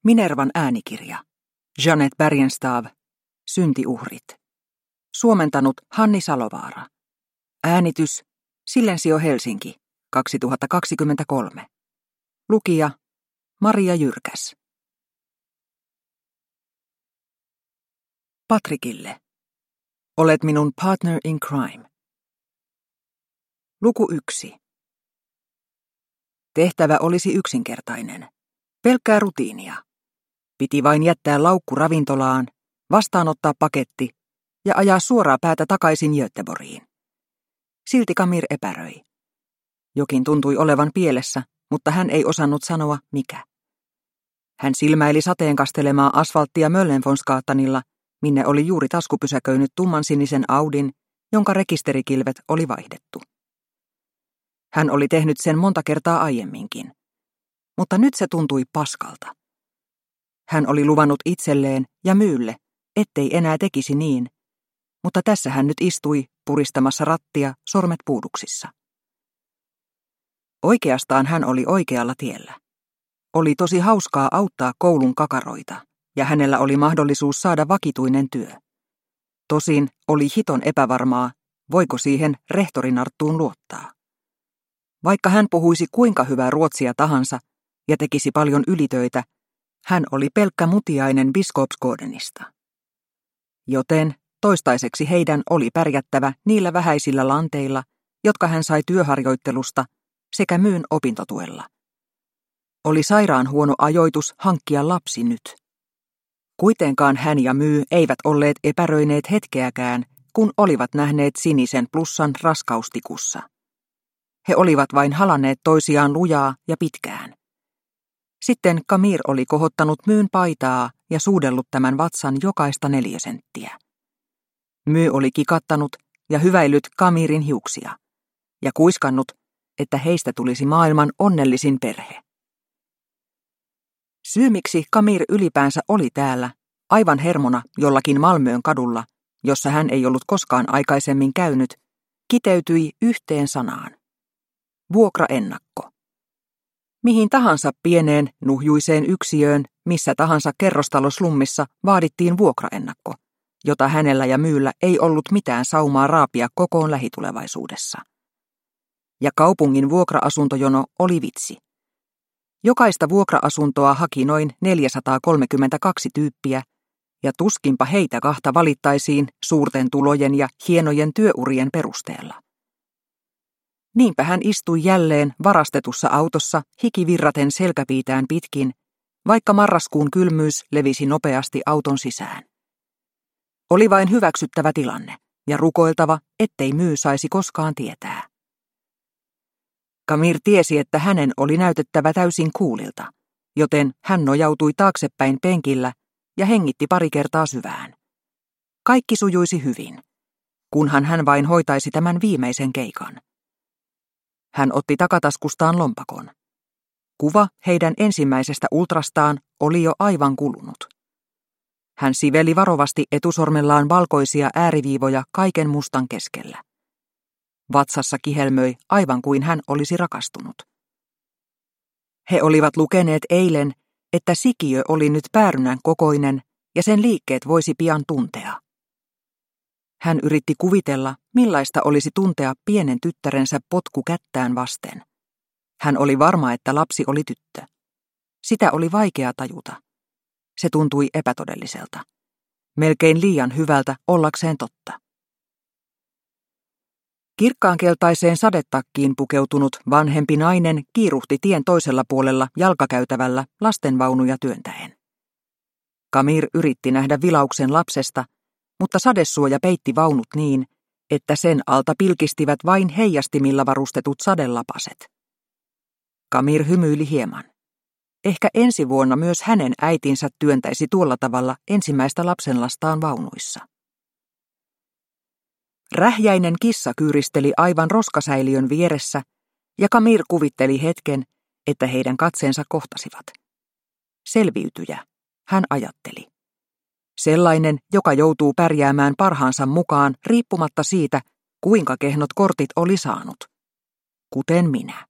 Minervan äänikirja. Jeanette Bergenstav. Syntiuhrit. Suomentanut Hanni Salovaara. Äänitys Silensio Helsinki 2023. Lukija Maria Jyrkäs. Patrikille. Olet minun partner in crime. Luku 1. Tehtävä olisi yksinkertainen. Pelkkää rutiinia. Piti vain jättää laukku ravintolaan, vastaanottaa paketti ja ajaa suoraa päätä takaisin Göteborgiin. Silti Camille epäröi. Jokin tuntui olevan pielessä, mutta hän ei osannut sanoa mikä. Hän silmäili sateen kastelemaa asfalttia Möllenfonskaatanilla, minne oli juuri taskupysäköinyt tummansinisen Audin, jonka rekisterikilvet oli vaihdettu. Hän oli tehnyt sen monta kertaa aiemminkin, mutta nyt se tuntui paskalta. Hän oli luvannut itselleen ja Myylle, ettei enää tekisi niin, mutta tässä hän nyt istui puristamassa rattia sormet puuduksissa. Oikeastaan hän oli oikealla tiellä. Oli tosi hauskaa auttaa koulun kakaroita, ja hänellä oli mahdollisuus saada vakituinen työ. Tosin oli hiton epävarmaa, voiko siihen rehtorinarttuun luottaa. Vaikka hän puhuisi kuinka hyvää ruotsia tahansa ja tekisi paljon ylitöitä, hän oli pelkkä mutiainen Biskopsgårdenista. Joten toistaiseksi heidän oli pärjättävä niillä vähäisillä lanteilla, jotka hän sai työharjoittelusta sekä Myyn opintotuella. Oli sairaan huono ajoitus hankkia lapsi nyt. Kuitenkaan hän ja Myy eivät olleet epäröineet hetkeäkään, kun olivat nähneet sinisen plussan raskaustikussa. He olivat vain halanneet toisiaan lujaa ja pitkään. Sitten Camille oli kohottanut Myyn paitaa ja suudellut tämän vatsan jokaista 4 senttiä. Myy oli kikattanut ja hyväillyt Camillein hiuksia ja kuiskannut, että heistä tulisi maailman onnellisin perhe. Syy miksi Camille ylipäänsä oli täällä, aivan hermona jollakin Malmöön kadulla, jossa hän ei ollut koskaan aikaisemmin käynyt, kiteytyi yhteen sanaan. Vuokraennakko. Mihin tahansa pieneen, nuhjuiseen yksiöön, missä tahansa kerrostaloslummissa vaadittiin vuokraennakko, jota hänellä ja Myyllä ei ollut mitään saumaa raapia kokoon lähitulevaisuudessa. Ja kaupungin vuokra-asuntojono oli vitsi. Jokaista vuokra-asuntoa haki noin 432 tyyppiä, ja tuskinpa heitä kahta valittaisiin suurten tulojen ja hienojen työurien perusteella. Niinpä hän istui jälleen varastetussa autossa hikivirraten selkäpiitään pitkin, vaikka marraskuun kylmyys levisi nopeasti auton sisään. Oli vain hyväksyttävä tilanne ja rukoiltava, ettei Myy saisi koskaan tietää. Camille tiesi, että hänen oli näytettävä täysin kuulilta, joten hän nojautui taaksepäin penkillä ja hengitti pari kertaa syvään. Kaikki sujuisi hyvin, kunhan hän vain hoitaisi tämän viimeisen keikan. Hän otti takataskustaan lompakon. Kuva heidän ensimmäisestä ultrastaan oli jo aivan kulunut. Hän siveli varovasti etusormellaan valkoisia ääriviivoja kaiken mustan keskellä. Vatsassa kihelmöi aivan kuin hän olisi rakastunut. He olivat lukeneet eilen, että sikiö oli nyt päärynän kokoinen ja sen liikkeet voisi pian tuntea. Hän yritti kuvitella, millaista olisi tuntea pienen tyttärensä potku kättään vasten. Hän oli varma, että lapsi oli tyttö. Sitä oli vaikea tajuta. Se tuntui epätodelliselta. Melkein liian hyvältä ollakseen totta. Kirkkaankeltaiseen sadetakkiin pukeutunut vanhempi nainen kiiruhti tien toisella puolella jalkakäytävällä lastenvaunuja työntäen. Camille yritti nähdä vilauksen lapsesta, mutta sadesuoja peitti vaunut niin, että sen alta pilkistivät vain heijastimilla varustetut sadelapaset. Camille hymyili hieman. Ehkä ensi vuonna myös hänen äitinsä työntäisi tuolla tavalla ensimmäistä lapsenlastaan vaunuissa. Rähjäinen kissa kyyristeli aivan roskasäiliön vieressä, ja Camille kuvitteli hetken, että heidän katseensa kohtasivat. Selviytyjä, hän ajatteli. Sellainen, joka joutuu pärjäämään parhaansa mukaan riippumatta siitä, kuinka kehnot kortit oli saanut. Kuten minä.